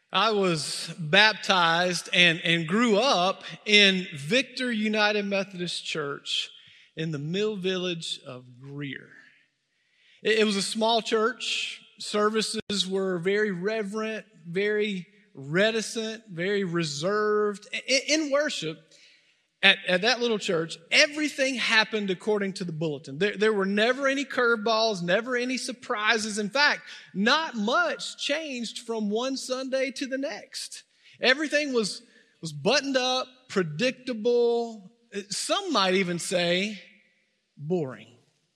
I was baptized and grew up in Victor United Methodist Church in the Mill Village of Greer. It was a small church. Services were very reverent, very reticent, very reserved. In worship, at that little church, everything happened according to the bulletin. There were never any curveballs, never any surprises. In fact, not much changed from one Sunday to the next. Everything was buttoned up, predictable. Some might even say boring.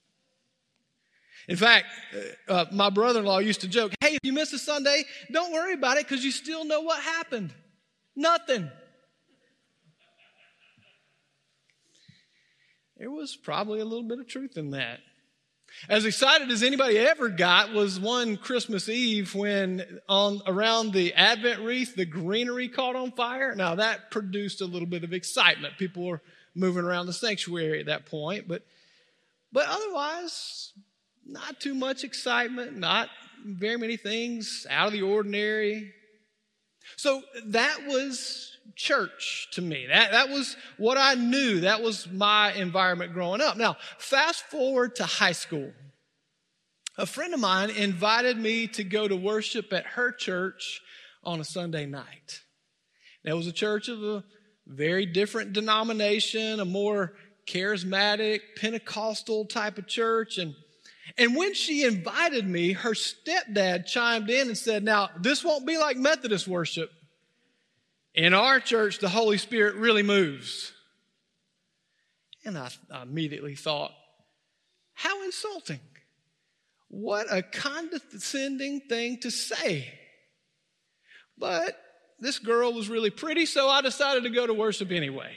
In fact, my brother-in-law used to joke, hey, if you miss a Sunday, don't worry about it because you still know what happened. Nothing. There was probably a little bit of truth in that. As excited as anybody ever got was one Christmas Eve when around the Advent wreath, the greenery caught on fire. Now that produced a little bit of excitement. People were moving around the sanctuary at that point, but otherwise, not too much excitement, not very many things out of the ordinary. So that was church to me. That was what I knew. That was my environment growing up. Now, fast forward to high school. A friend of mine invited me to go to worship at her church on a Sunday night. That was a church of a very different denomination, a more charismatic, Pentecostal type of church. And when she invited me, her stepdad chimed in and said, now, this won't be like Methodist worship. In our church, the Holy Spirit really moves. And I immediately thought, how insulting. What a condescending thing to say. But this girl was really pretty, so I decided to go to worship anyway.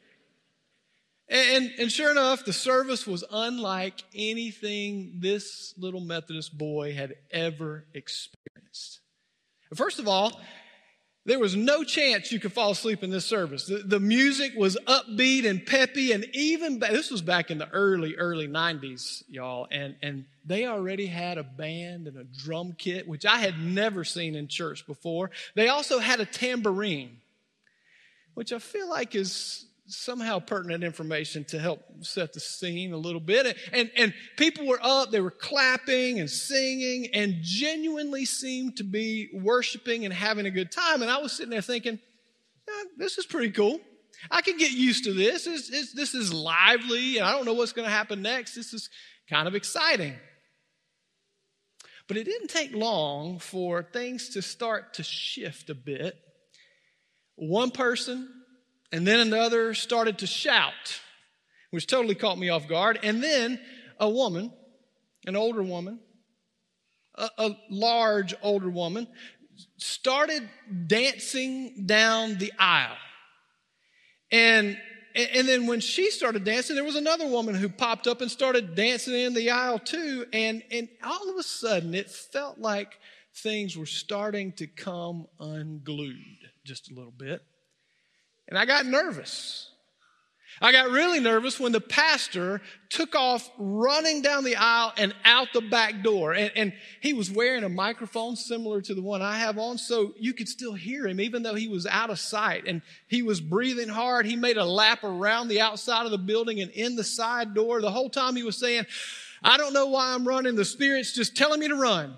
And sure enough, the service was unlike anything this little Methodist boy had ever experienced. First of all, there was no chance you could fall asleep in this service. The music was upbeat and peppy, and this was back in the early 90s, y'all, and they already had a band and a drum kit, which I had never seen in church before. They also had a tambourine, which I feel like is somehow pertinent information to help set the scene a little bit. And people were up, they were clapping and singing and genuinely seemed to be worshiping and having a good time. And I was sitting there thinking, this is pretty cool. I can get used to this. This is lively, and I don't know what's going to happen next. This is kind of exciting. But it didn't take long for things to start to shift a bit. One person and then another started to shout, which totally caught me off guard. And then a woman, an older woman, a large older woman, started dancing down the aisle. And then when she started dancing, there was another woman who popped up and started dancing in the aisle too. And all of a sudden, it felt like things were starting to come unglued just a little bit. And I got nervous. I got really nervous when the pastor took off running down the aisle and out the back door. And he was wearing a microphone similar to the one I have on, so you could still hear him even though he was out of sight. And he was breathing hard. He made a lap around the outside of the building and in the side door. The whole time he was saying, I don't know why I'm running. The Spirit's just telling me to run.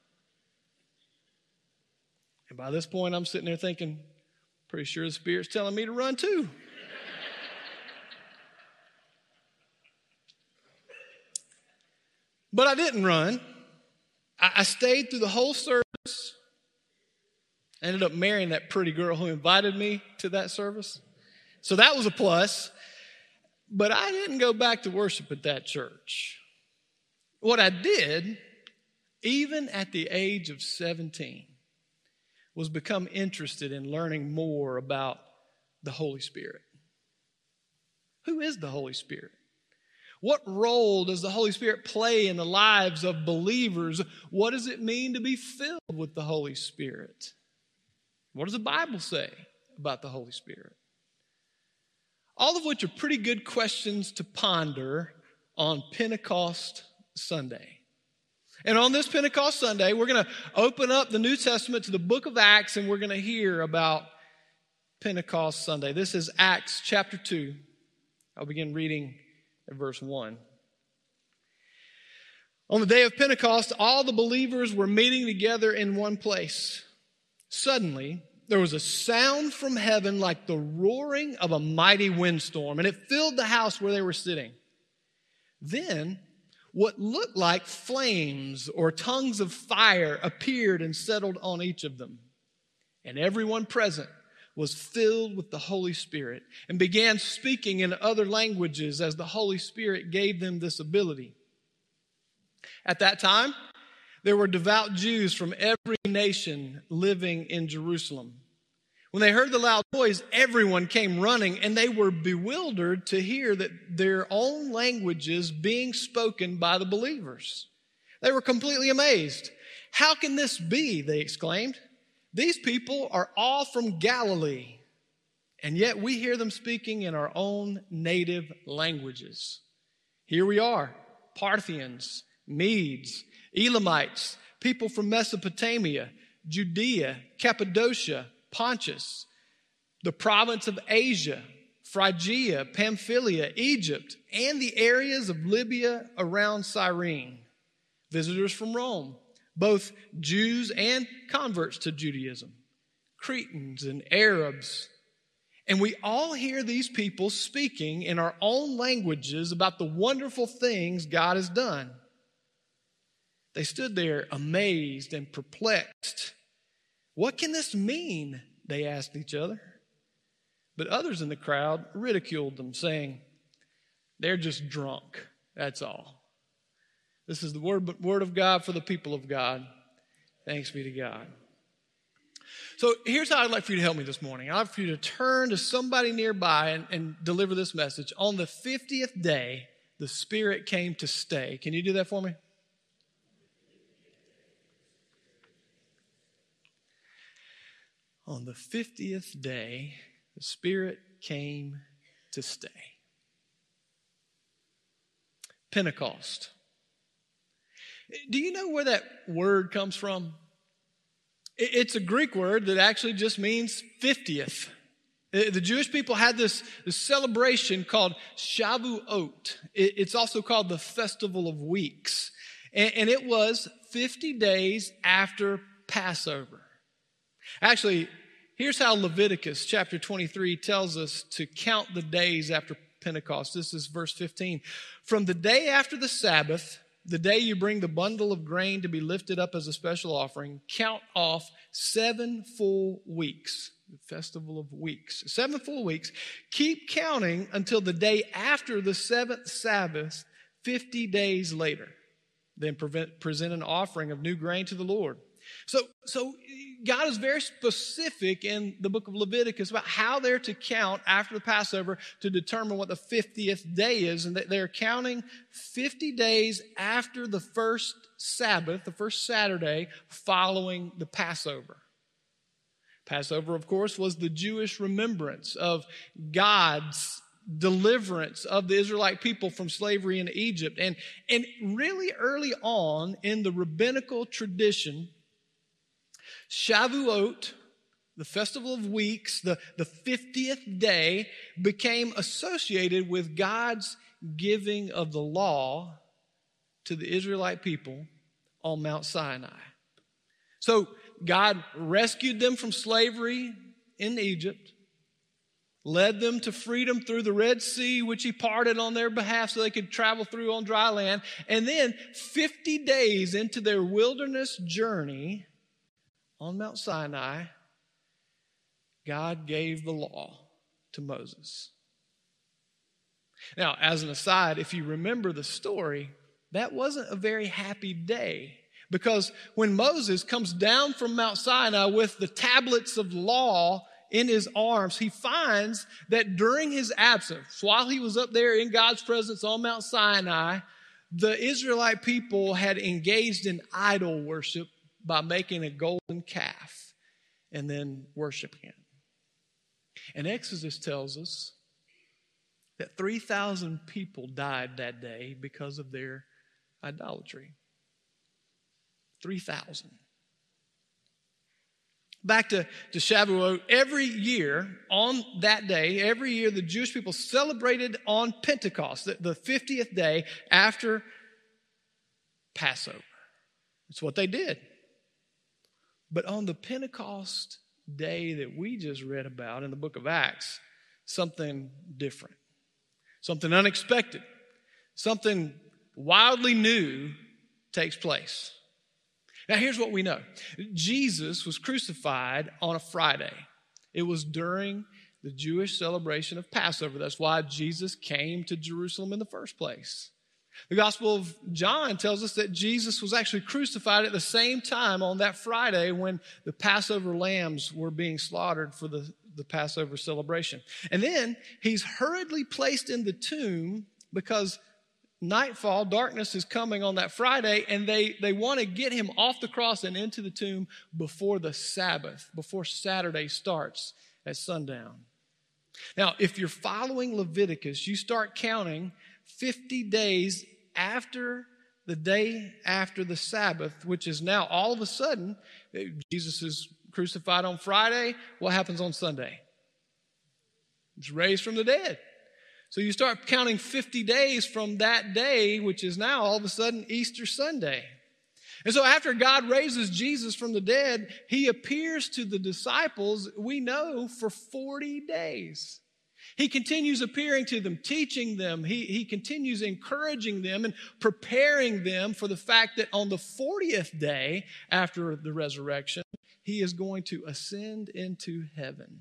And by this point, I'm sitting there thinking, pretty sure the Spirit's telling me to run too. But I didn't run. I stayed through the whole service. I ended up marrying that pretty girl who invited me to that service. So that was a plus. But I didn't go back to worship at that church. What I did, even at the age of 17, was become interested in learning more about the Holy Spirit. Who is the Holy Spirit? What role does the Holy Spirit play in the lives of believers? What does it mean to be filled with the Holy Spirit? What does the Bible say about the Holy Spirit? All of which are pretty good questions to ponder on Pentecost Sunday. And on this Pentecost Sunday, we're going to open up the New Testament to the book of Acts, and we're going to hear about Pentecost Sunday. This is Acts chapter 2. I'll begin reading at verse 1. On the day of Pentecost, all the believers were meeting together in one place. Suddenly, there was a sound from heaven like the roaring of a mighty windstorm, and it filled the house where they were sitting. Then, what looked like flames or tongues of fire appeared and settled on each of them. And everyone present was filled with the Holy Spirit and began speaking in other languages as the Holy Spirit gave them this ability. At that time, there were devout Jews from every nation living in Jerusalem. When they heard the loud noise, everyone came running, and they were bewildered to hear that their own languages being spoken by the believers. They were completely amazed. "How can this be?" they exclaimed. "These people are all from Galilee, and yet we hear them speaking in our own native languages. Here we are, Parthians, Medes, Elamites, people from Mesopotamia, Judea, Cappadocia, Pontus, the province of Asia, Phrygia, Pamphylia, Egypt, and the areas of Libya around Cyrene. Visitors from Rome, both Jews and converts to Judaism, Cretans and Arabs. And we all hear these people speaking in our own languages about the wonderful things God has done." They stood there amazed and perplexed. "What can this mean?" they asked each other. But others in the crowd ridiculed them, saying, "They're just drunk, that's all." This is the word of God for the people of God. Thanks be to God. So here's how I'd like for you to help me this morning. I'd like for you to turn to somebody nearby and deliver this message. On the 50th day, the Spirit came to stay. Can you do that for me? On the 50th day, the Spirit came to stay. Pentecost. Do you know where that word comes from? It's a Greek word that actually just means 50th. The Jewish people had this celebration called Shavuot. It's also called the Festival of Weeks. And it was 50 days after Passover. Actually, here's how Leviticus chapter 23 tells us to count the days after Pentecost. This is verse 15. "From the day after the Sabbath, the day you bring the bundle of grain to be lifted up as a special offering, count off 7 full weeks." The Festival of Weeks. 7 full weeks. Keep counting until the day after the 7th Sabbath, 50 days later. Then present an offering of new grain to the Lord. So God is very specific in the book of Leviticus about how they're to count after the Passover to determine what the 50th day is. And they're counting 50 days after the first Sabbath, the first Saturday following the Passover. Passover, of course, was the Jewish remembrance of God's deliverance of the Israelite people from slavery in Egypt. And really early on in the rabbinical tradition, Shavuot, the Festival of Weeks, the 50th day, became associated with God's giving of the law to the Israelite people on Mount Sinai. So God rescued them from slavery in Egypt, led them to freedom through the Red Sea, which He parted on their behalf so they could travel through on dry land. And then 50 days into their wilderness journey on Mount Sinai, God gave the law to Moses. Now, as an aside, if you remember the story, that wasn't a very happy day. Because when Moses comes down from Mount Sinai with the tablets of law in his arms, he finds that during his absence, while he was up there in God's presence on Mount Sinai, the Israelite people had engaged in idol worship by making a golden calf and then worshiping it. And Exodus tells us that 3,000 people died that day because of their idolatry. 3,000. Back to Shavuot, every year on that day, every year the Jewish people celebrated on Pentecost, the 50th day after Passover. That's what they did. But on the Pentecost day that we just read about in the book of Acts, something different, something unexpected, something wildly new takes place. Now, here's what we know. Jesus was crucified on a Friday. It was during the Jewish celebration of Passover. That's why Jesus came to Jerusalem in the first place. The Gospel of John tells us that Jesus was actually crucified at the same time on that Friday when the Passover lambs were being slaughtered for the Passover celebration. And then he's hurriedly placed in the tomb because nightfall, darkness is coming on that Friday, and they want to get him off the cross and into the tomb before the Sabbath, before Saturday starts at sundown. Now, if you're following Leviticus, you start counting 50 days after the day after the Sabbath, which is now all of a sudden, Jesus is crucified on Friday. What happens on Sunday? He's raised from the dead. So you start counting 50 days from that day, which is now all of a sudden Easter Sunday. And so after God raises Jesus from the dead, he appears to the disciples, we know, for 40 days. He continues appearing to them, teaching them. He continues encouraging them and preparing them for the fact that on the 40th day after the resurrection, he is going to ascend into heaven.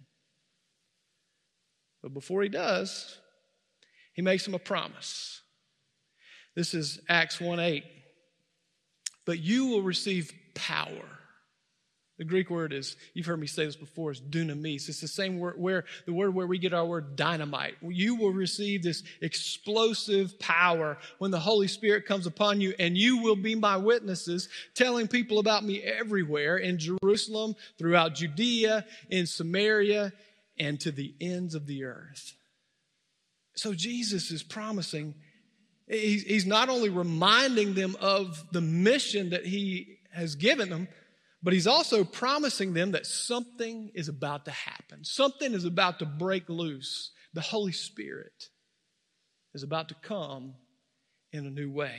But before he does, he makes them a promise. This is Acts 1:8. But you will receive power. The Greek word is, you've heard me say this before, is dunamis. It's the same word where we get our word dynamite. You will receive this explosive power when the Holy Spirit comes upon you, and you will be my witnesses, telling people about me everywhere in Jerusalem, throughout Judea, in Samaria, and to the ends of the earth. So Jesus is promising, he's not only reminding them of the mission that he has given them, but he's also promising them that something is about to happen. Something is about to break loose. The Holy Spirit is about to come in a new way.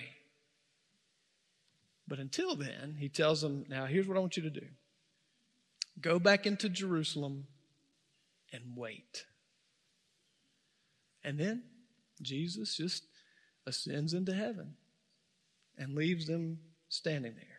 But until then, he tells them, now here's what I want you to do. Go back into Jerusalem and wait. And then Jesus just ascends into heaven and leaves them standing there.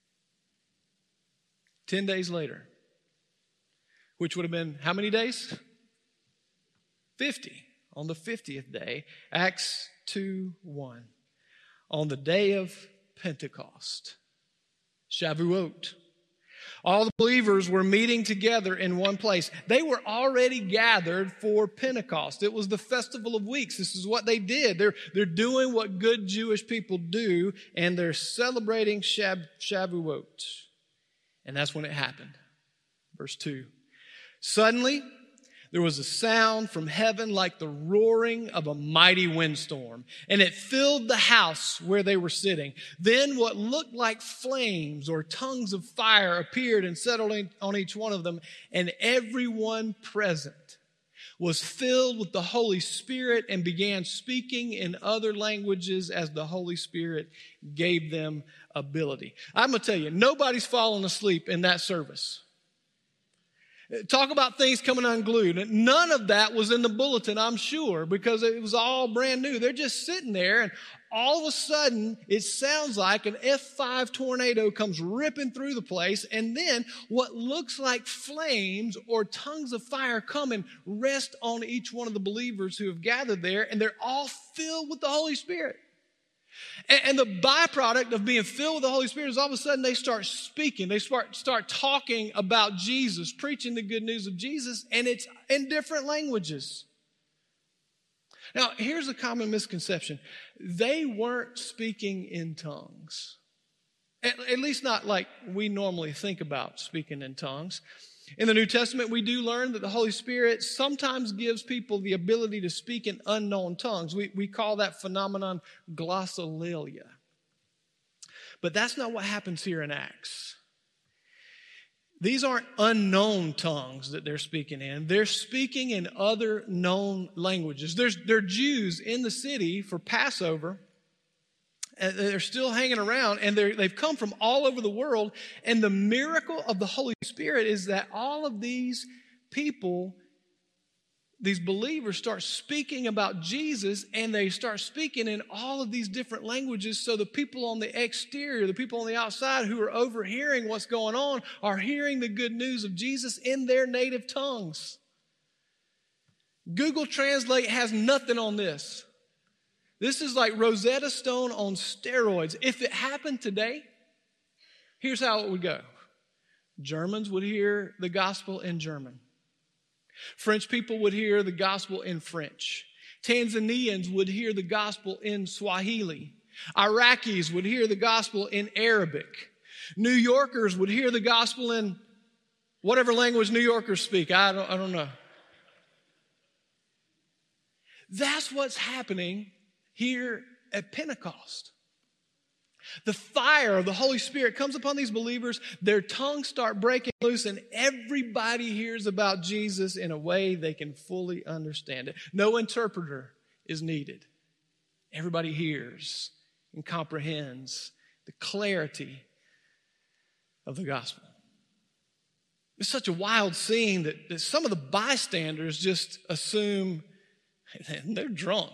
10 days later, which would have been how many days? 50. On the 50th day, Acts 2:1. On the day of Pentecost, Shavuot, all the believers were meeting together in one place. They were already gathered for Pentecost. It was the Festival of Weeks. This is what they did. They're doing what good Jewish people do, and they're celebrating Shavuot. And that's when it happened. Verse 2. Suddenly, there was a sound from heaven like the roaring of a mighty windstorm, and it filled the house where they were sitting. Then what looked like flames or tongues of fire appeared and settled on each one of them, and everyone present was filled with the Holy Spirit and began speaking in other languages as the Holy Spirit gave them ability. I'm going to tell you, nobody's falling asleep in that service. Talk about things coming unglued. None of that was in the bulletin, I'm sure, because it was all brand new. They're just sitting there, and all of a sudden, it sounds like an F5 tornado comes ripping through the place, and then what looks like flames or tongues of fire come and rest on each one of the believers who have gathered there, and they're all filled with the Holy Spirit. And the byproduct of being filled with the Holy Spirit is all of a sudden they start speaking. They start talking about Jesus, preaching the good news of Jesus, and it's in different languages. Now, here's a common misconception. They weren't speaking in tongues. At least not like we normally think about speaking in tongues. In the New Testament, we do learn that the Holy Spirit sometimes gives people the ability to speak in unknown tongues. We call that phenomenon glossolalia. But that's not what happens here in Acts. These aren't unknown tongues that they're speaking in. They're speaking in other known languages. There are Jews in the city for Passover. And they're still hanging around, and they've come from all over the world. And the miracle of the Holy Spirit is that all of these people, these believers, start speaking about Jesus, and they start speaking in all of these different languages. So the people on the exterior, the people on the outside who are overhearing what's going on, are hearing the good news of Jesus in their native tongues. Google Translate has nothing on this. This is like Rosetta Stone on steroids. If it happened today, here's how it would go. Germans would hear the gospel in German. French people would hear the gospel in French. Tanzanians would hear the gospel in Swahili. Iraqis would hear the gospel in Arabic. New Yorkers would hear the gospel in whatever language New Yorkers speak. I don't know. That's what's happening here at Pentecost. The fire of the Holy Spirit comes upon these believers. Their tongues start breaking loose, and everybody hears about Jesus in a way they can fully understand it. No interpreter is needed. Everybody hears and comprehends the clarity of the gospel. It's such a wild scene that some of the bystanders just assume they're drunk.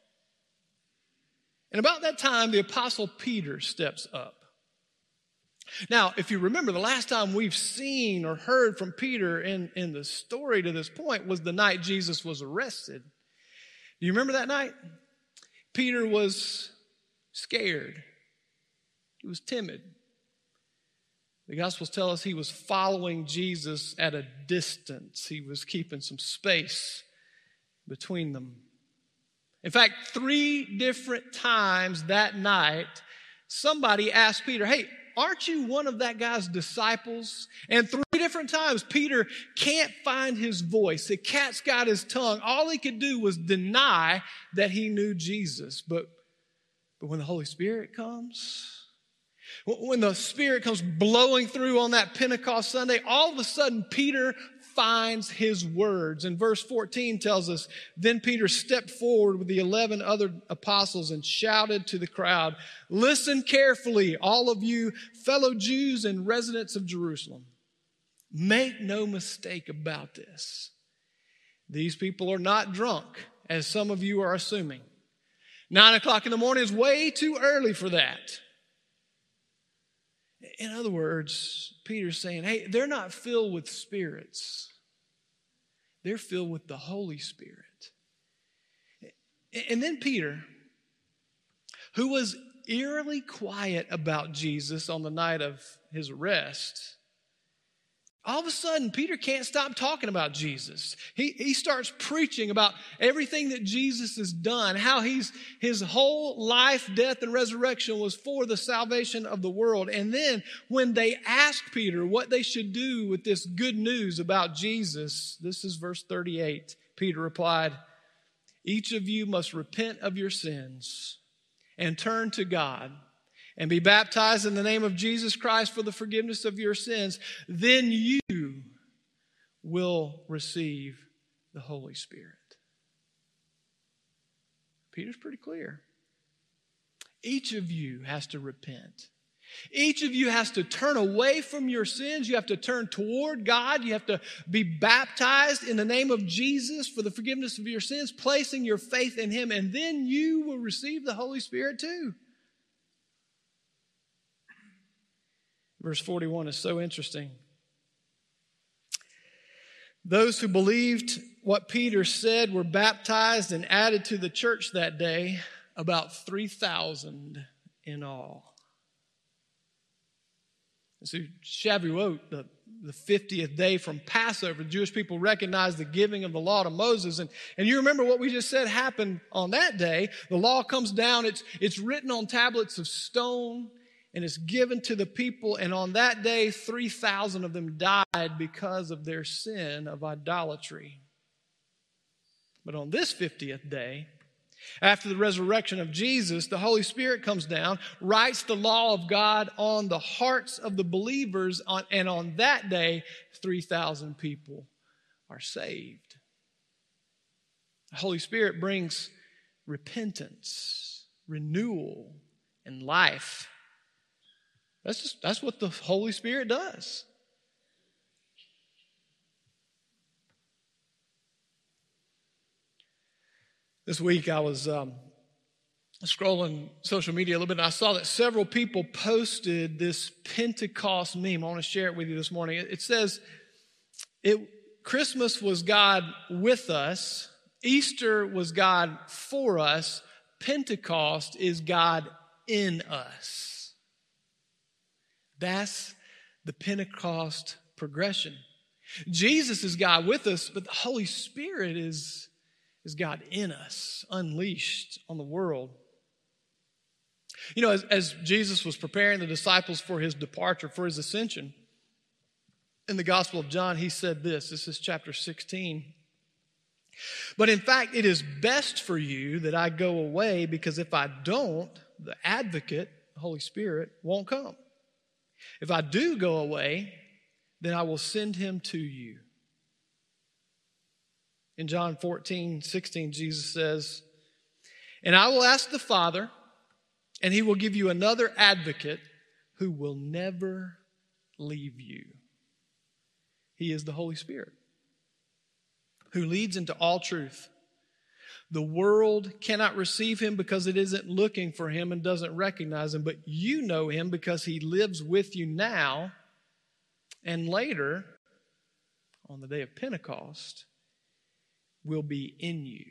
And about that time, the Apostle Peter steps up. Now, if you remember, the last time we've seen or heard from Peter in the story to this point was the night Jesus was arrested. Do you remember that night? Peter was scared. He was timid. The Gospels tell us he was following Jesus at a distance. He was keeping some space between them. In fact, 3 different times that night, somebody asked Peter, hey, aren't you one of that guy's disciples? And 3 different times, Peter can't find his voice. The cat's got his tongue. All he could do was deny that he knew Jesus. But when the Holy Spirit comes, when the Spirit comes blowing through on that Pentecost Sunday, all of a sudden Peter finds his words. And verse 14 tells us, then Peter stepped forward with the 11 other apostles and shouted to the crowd, listen carefully, all of you fellow Jews and residents of Jerusalem. Make no mistake about this. These people are not drunk, as some of you are assuming. 9 o'clock in the morning is way too early for that. In other words, Peter's saying, hey, they're not filled with spirits. They're filled with the Holy Spirit. And then Peter, who was eerily quiet about Jesus on the night of his arrest, all of a sudden, Peter can't stop talking about Jesus. He starts preaching about everything that Jesus has done, how his whole life, death, and resurrection was for the salvation of the world. And then when they asked Peter what they should do with this good news about Jesus, this is verse 38, Peter replied, each of you must repent of your sins and turn to God and be baptized in the name of Jesus Christ for the forgiveness of your sins, then you will receive the Holy Spirit. Peter's pretty clear. Each of you has to repent. Each of you has to turn away from your sins. You have to turn toward God. You have to be baptized in the name of Jesus for the forgiveness of your sins, placing your faith in Him, and then you will receive the Holy Spirit too. Verse 41 is so interesting. Those who believed what Peter said were baptized and added to the church that day, about 3,000 in all. So Shavuot, the 50th day from Passover, the Jewish people recognized the giving of the law to Moses. And you remember what we just said happened on that day. The law comes down, it's written on tablets of stone, and it's given to the people. And on that day, 3,000 of them died because of their sin of idolatry. But on this 50th day, After the resurrection of Jesus, the Holy Spirit comes down, writes the law of God on the hearts of the believers, and on that day, 3,000 people are saved. The Holy Spirit brings repentance, renewal, and life. That's what the Holy Spirit does. This week I was scrolling social media a little bit, and I saw that several people posted this Pentecost meme. I want to share it with you this morning. It says, Christmas was God with us, Easter was God for us, Pentecost is God in us. That's the Pentecost progression. Jesus is God with us, but the Holy Spirit is God in us, unleashed on the world. You know, as Jesus was preparing the disciples for his departure, for his ascension, in the Gospel of John, he said this. This is chapter 16. But in fact, it is best for you that I go away, because if I don't, the advocate, the Holy Spirit, won't come. If I do go away, then I will send him to you. In John 14:16, Jesus says, and I will ask the Father, and he will give you another advocate who will never leave you. He is the Holy Spirit, who leads into all truth. The world cannot receive him because it isn't looking for him and doesn't recognize him, but you know him because he lives with you now, and later, on the day of Pentecost, will be in you.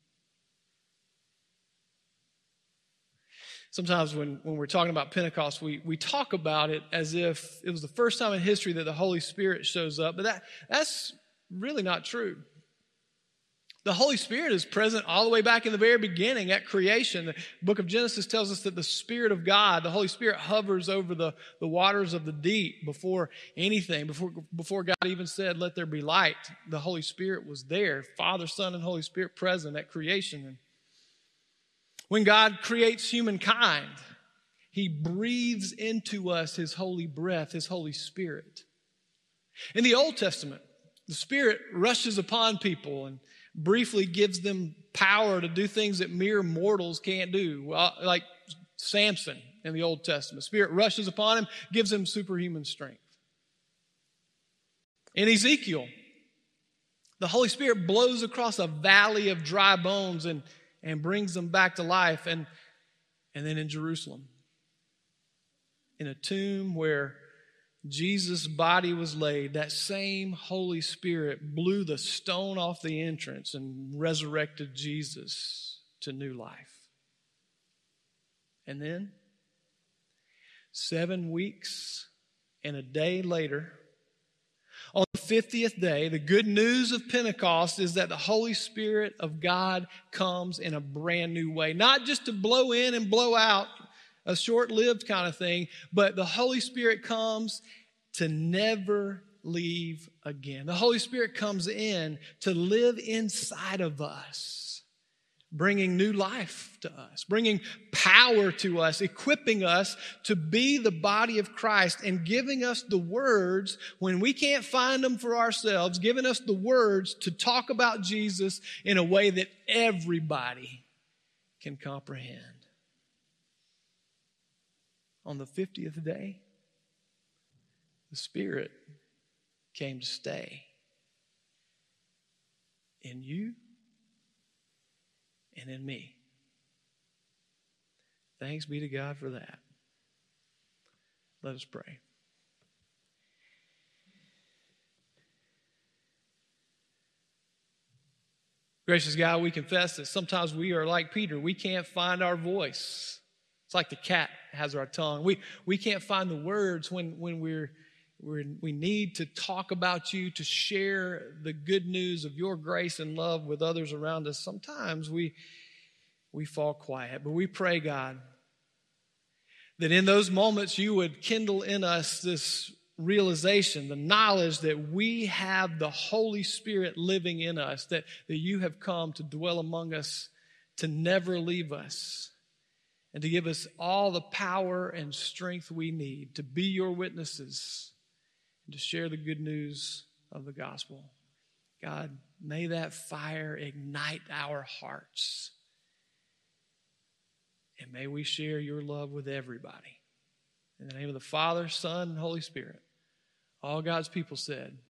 Sometimes when we're talking about Pentecost, we talk about it as if it was the first time in history that the Holy Spirit shows up, but that's really not true. The Holy Spirit is present all the way back in the very beginning at creation. The book of Genesis tells us that the Spirit of God, the Holy Spirit, hovers over the waters of the deep before anything, before God even said, let there be light. The Holy Spirit was there, Father, Son, and Holy Spirit present at creation. And when God creates humankind, he breathes into us his holy breath, his Holy Spirit. In the Old Testament, the Spirit rushes upon people and briefly gives them power to do things that mere mortals can't do, like Samson in the Old Testament. Spirit rushes upon him, gives him superhuman strength. In Ezekiel, the Holy Spirit blows across a valley of dry bones and brings them back to life. And then in Jerusalem, in a tomb where Jesus' body was laid, that same Holy Spirit blew the stone off the entrance and resurrected Jesus to new life. And then, 7 weeks and a day later, on the 50th day, the good news of Pentecost is that the Holy Spirit of God comes in a brand new way. Not just to blow in and blow out, a short-lived kind of thing, but the Holy Spirit comes to never leave again. The Holy Spirit comes in to live inside of us, bringing new life to us, bringing power to us, equipping us to be the body of Christ, and giving us the words when we can't find them for ourselves, giving us the words to talk about Jesus in a way that everybody can comprehend. On the 50th day, the Spirit came to stay in you and in me. Thanks be to God for that. Let us pray. Gracious God, we confess that sometimes we are like Peter. We can't find our voice. It's like the cat has our tongue. We can't find the words when we need to talk about you, to share the good news of your grace and love with others around us. Sometimes we fall quiet. But we pray, God, that in those moments you would kindle in us this realization, the knowledge that we have the Holy Spirit living in us, that you have come to dwell among us to never leave us, and to give us all the power and strength we need to be your witnesses and to share the good news of the gospel. God, may that fire ignite our hearts. And may we share your love with everybody. In the name of the Father, Son, and Holy Spirit. All God's people said,